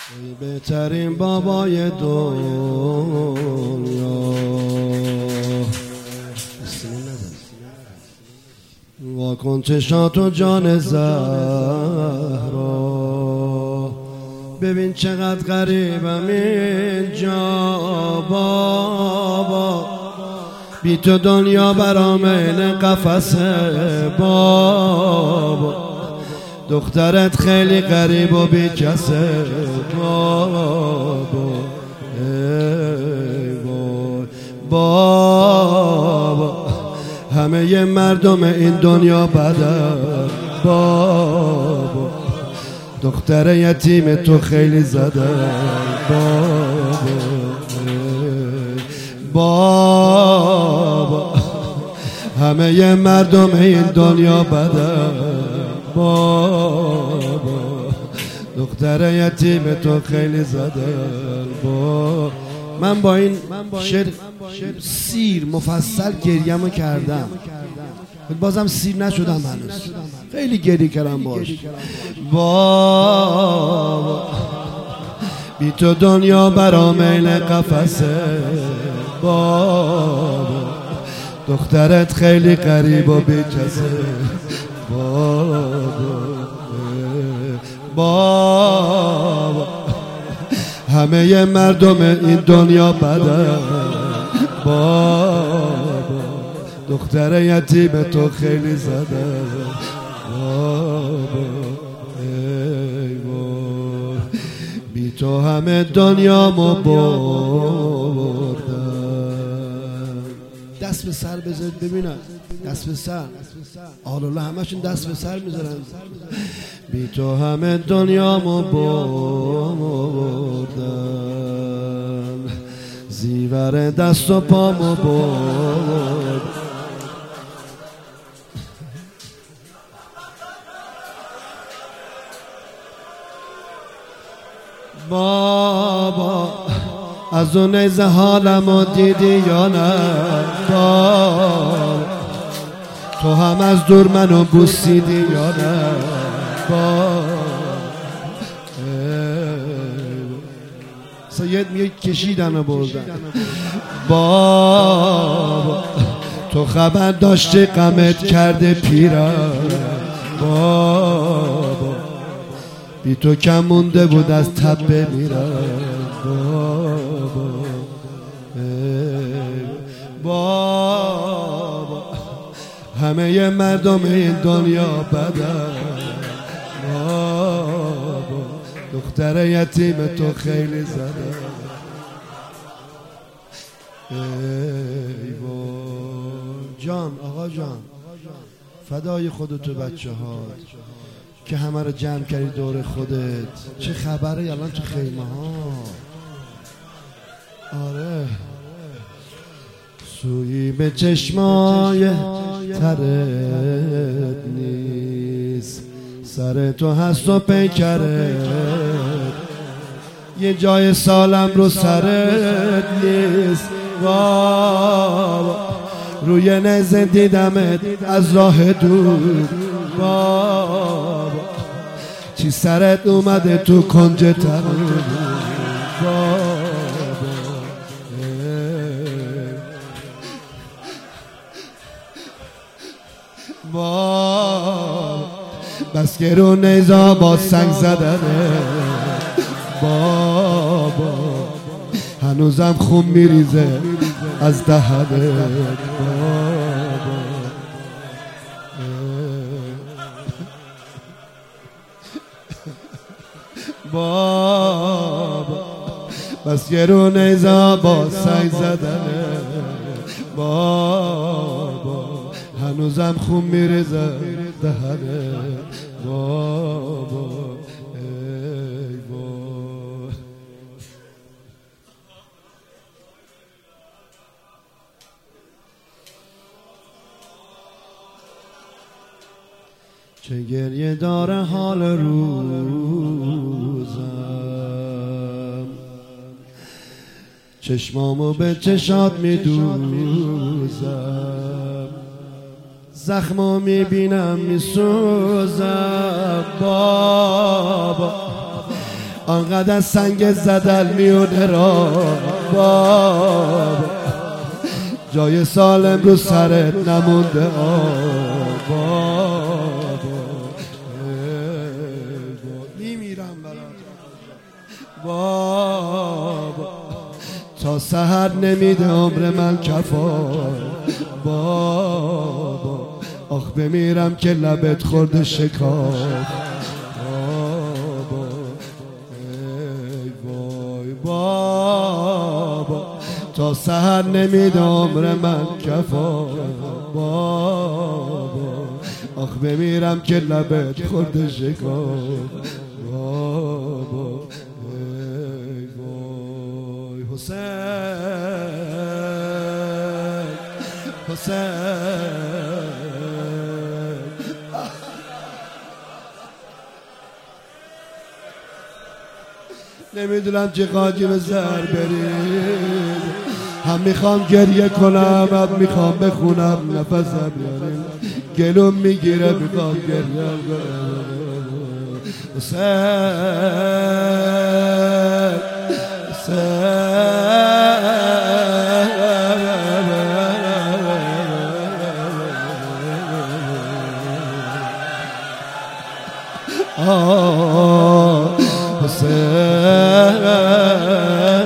ای بهترین بابای دنیا، واکن چشاتو جان زهرا، ببین چقدر غریبم اینجا بابا، بی تو دنیا برام این قفسه بابا، دخترت خیلی غریب و بی کسه بابا، ای وای بابا، همه مردم این دنیا بدن بابا، دختر یتیم تو خیلی زدن بابا، همه مردم این دنیا بدن بابا، دختر یتیم تو خیلی زدن بابا. من با این شعر سیر مفصل گریه‌مو کردم، بازم سیر نشدم هنوز، خیلی گریه کردم باش بابا، بی تو دنیا برام این قفسه بابا، دخترت خیلی غریب و بی کسه بابا، همه مردم این دنیا بدن بابا، دختر یتیم تو خیلی زدن بابا، ای وای بی تو همه دنیامو بردن. دست به سر بذارید ببینم، دست به سر، آلالا همشون دست به سر میذارن. بی تو همه دنیامو بردن، زیور دست و پامو برد. بابا از اون نیزه حالمو دیدی یا نه بابا، تو هم از دور منو بوسیدی یا نه بابا، سید میگه کشیدن و بردن بابا، تو خبر داشتی غمت کرده پیرم بابا، بی تو کم مونده بود از تب بمیرم بابا، بابا، همه مردم این دنیا بدن بابا، دختر یتیم تو خیلی زدن. ای وای جان، آقا جان، فدای خودت و بچه ها که همه رو جمع کردی دور خودت. چه خبره الان تو خیمه ها؟ آره، سویی به چشمای ترت نیست، سر تو هست و پیکرت، یه جای سالم رو سرت نیست بابا، روی نیزه دیدمت از راه دور بابا، چی سرت اومده تو کنج تر بابا، بس که رو نیزا با سنگ زدنه بابا، هنوزم خون میریزه از دهنه بابا، بس که رو نیزا با سنگ زدنه بابا، هنوزم خون میریزه دهنه بابا، ای وای. چه گریه داره حال روزم، چشمامو به چشات میدوزم، زخمو میبینم میسوزم بابا، آنقدر سنگ زدل میونه را بابا، جای سالم رو سرت نمونده بابا، میمیرم برات بابا، تا سحر نمیده عمر من کفا بابا، آخ بمیرم که لبت خورده شکاف بابا، ای وای بابا، تا سحر نمیده عمر من کفا بابا، آخ بمیرم که لبت خورده شکاف بابا، ای وای حسین حسین. نمیدونم چه خاکی به سر برید، هم میخوام گریه کنم هم میخوام بخونم، نفسم یعنی گلوم میگیره میخوام گریه کنم. حسین حسین